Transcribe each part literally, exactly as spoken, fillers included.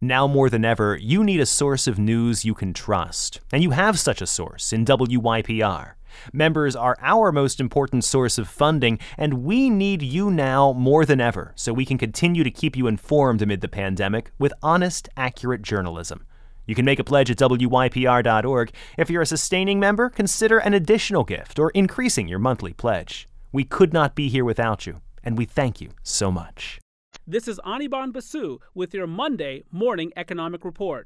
Now more than ever, you need a source of news you can trust. And you have such a source in W Y P R. Members are our most important source of funding, and we need you now more than ever so we can continue to keep you informed amid the pandemic with honest, accurate journalism. You can make a pledge at W Y P R dot org. If you're a sustaining member, consider an additional gift or increasing your monthly pledge. We could not be here without you, and we thank you so much. This is Anirban Basu with your Monday Morning Economic Report.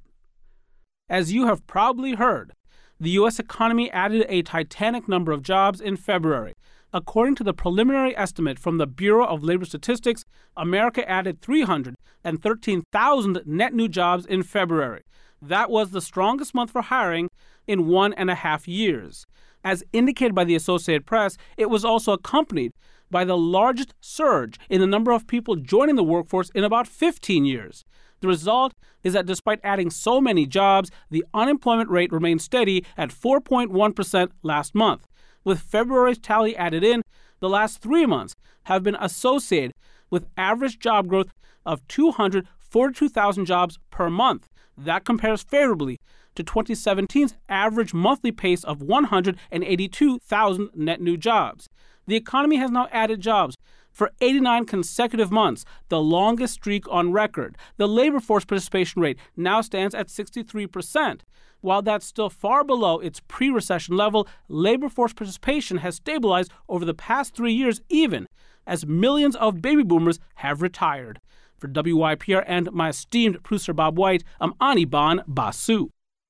As you have probably heard, the U S economy added a titanic number of jobs in February. According to the preliminary estimate from the Bureau of Labor Statistics, America added three hundred thirteen thousand net new jobs in February. That was the strongest month for hiring in one and a half years. As indicated by the Associated Press, it was also accompanied by the largest surge in the number of people joining the workforce in about fifteen years. The result is that despite adding so many jobs, the unemployment rate remained steady at four point one percent last month. With February's tally added in, the last three months have been associated with average job growth of two hundred forty-two thousand jobs per month. That compares favorably to twenty seventeen's average monthly pace of one hundred eighty-two thousand net new jobs. The economy has now added jobs for eighty-nine consecutive months, the longest streak on record. The labor force participation rate now stands at sixty-three percent. While that's still far below its pre-recession level, labor force participation has stabilized over the past three years even as millions of baby boomers have retired. For W Y P R and my esteemed producer Bob White, I'm Anirban Basu.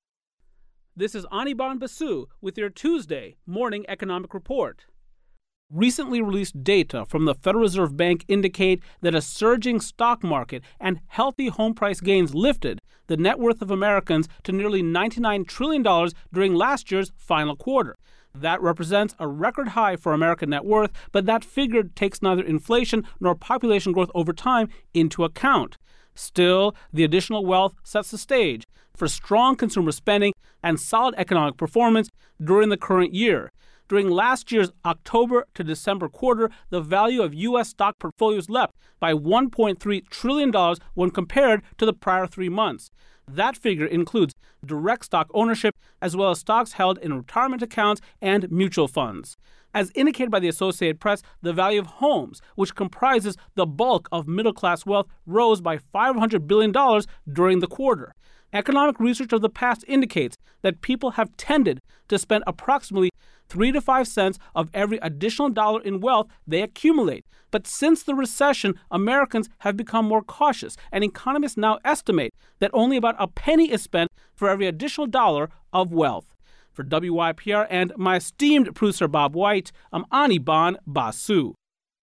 This is Anirban Basu with your Tuesday Morning Economic Report. Recently released data from the Federal Reserve Bank indicate that a surging stock market and healthy home price gains lifted the net worth of Americans to nearly ninety-nine trillion dollars during last year's final quarter. That represents a record high for American net worth, but that figure takes neither inflation nor population growth over time into account. Still, the additional wealth sets the stage for strong consumer spending and solid economic performance during the current year. During last year's October to December quarter, the value of U S stock portfolios leapt by one point three trillion dollars when compared to the prior three months. That figure includes direct stock ownership as well as stocks held in retirement accounts and mutual funds. As indicated by the Associated Press, the value of homes, which comprises the bulk of middle-class wealth, rose by five hundred billion dollars during the quarter. Economic research of the past indicates that people have tended to spend approximately three to five cents of every additional dollar in wealth they accumulate. But since the recession, Americans have become more cautious, and economists now estimate that only about a penny is spent for every additional dollar of wealth. For W Y P R and my esteemed producer Bob White, I'm Anirban Basu.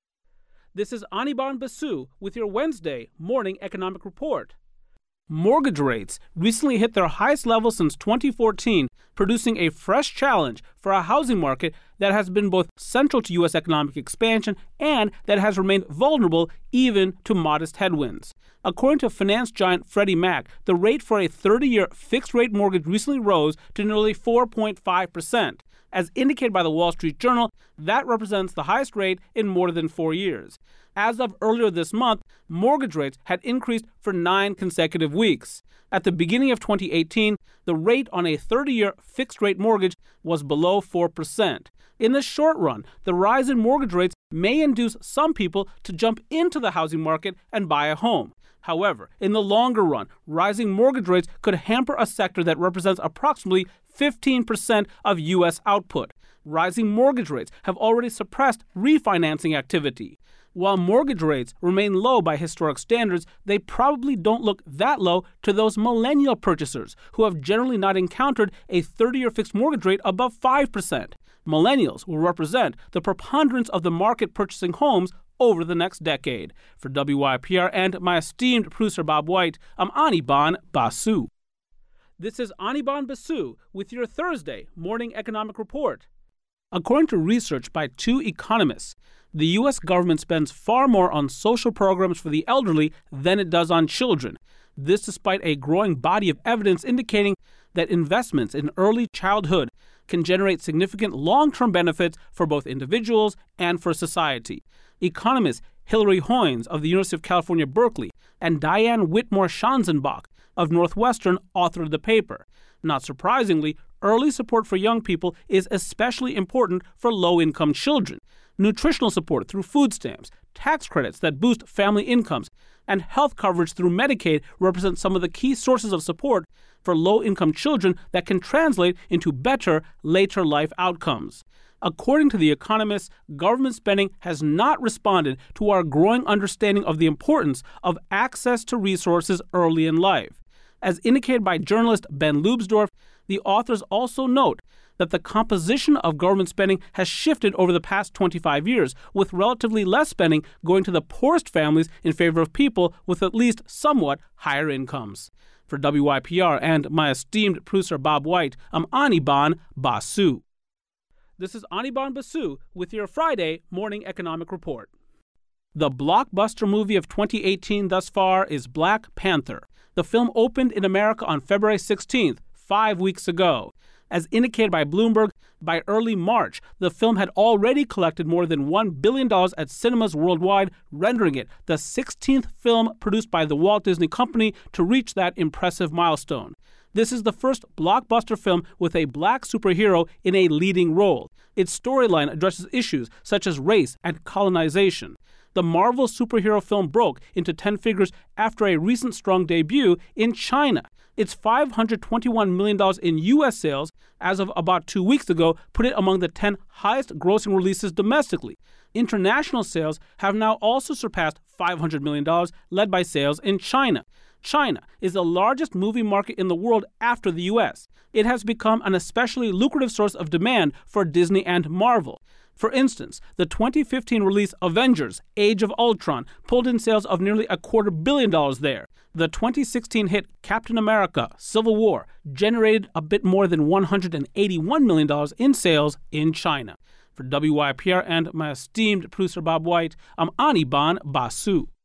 This is Anirban Basu with your Wednesday Morning Economic Report. Mortgage rates recently hit their highest level since twenty fourteen, producing a fresh challenge for a housing market that has been both central to U S economic expansion and that has remained vulnerable even to modest headwinds. According to finance giant Freddie Mac, the rate for a thirty-year fixed-rate mortgage recently rose to nearly four point five percent. As indicated by the Wall Street Journal, that represents the highest rate in more than four years. As of earlier this month, mortgage rates had increased for nine consecutive weeks. At the beginning of twenty eighteen, the rate on a thirty-year fixed-rate mortgage was below four percent. In the short run, the rise in mortgage rates may induce some people to jump into the housing market and buy a home. However, in the longer run, rising mortgage rates could hamper a sector that represents approximately fifteen percent of U S output. Rising mortgage rates have already suppressed refinancing activity. While mortgage rates remain low by historic standards, they probably don't look that low to those millennial purchasers who have generally not encountered a thirty-year fixed mortgage rate above five percent. Millennials will represent the preponderance of the market purchasing homes over the next decade. For W Y P R and my esteemed producer Bob White, I'm Anirban Basu. This is Anirban Basu with your Thursday Morning Economic Report. According to research by two economists, the U S government spends far more on social programs for the elderly than it does on children. This despite a growing body of evidence indicating that investments in early childhood can generate significant long-term benefits for both individuals and for society. Economists Hilary Hoynes of the University of California, Berkeley, and Diane Whitmore Schanzenbach of Northwestern authored the paper. Not surprisingly, early support for young people is especially important for low-income children. Nutritional support through food stamps, tax credits that boost family incomes, and health coverage through Medicaid represent some of the key sources of support for low-income children that can translate into better later life outcomes. According to The Economist, government spending has not responded to our growing understanding of the importance of access to resources early in life. As indicated by journalist Ben Leubsdorf, the authors also note that the composition of government spending has shifted over the past twenty-five years, with relatively less spending going to the poorest families in favor of people with at least somewhat higher incomes. For W Y P R and my esteemed producer Bob White, I'm Anirban Basu. This is Anirban Basu with your Friday Morning Economic Report. The blockbuster movie of twenty eighteen thus far is Black Panther. The film opened in America on February sixteenth, five weeks ago. As indicated by Bloomberg, by early March, the film had already collected more than one billion dollars at cinemas worldwide, rendering it the sixteenth film produced by the Walt Disney Company to reach that impressive milestone. This is the first blockbuster film with a black superhero in a leading role. Its storyline addresses issues such as race and colonization. The Marvel superhero film broke into ten figures after a recent strong debut in China. Its five hundred twenty-one million dollars in U S sales as of about two weeks ago put it among the ten highest grossing releases domestically. International sales have now also surpassed five hundred million dollars, led by sales in China. China is the largest movie market in the world after the U S. It has become an especially lucrative source of demand for Disney and Marvel. For instance, the twenty fifteen release Avengers: Age of Ultron pulled in sales of nearly a quarter billion dollars there. The twenty sixteen hit Captain America: Civil War generated a bit more than one hundred eighty-one million dollars in sales in China. For W Y P R and my esteemed producer Bob White, I'm Anirban Basu.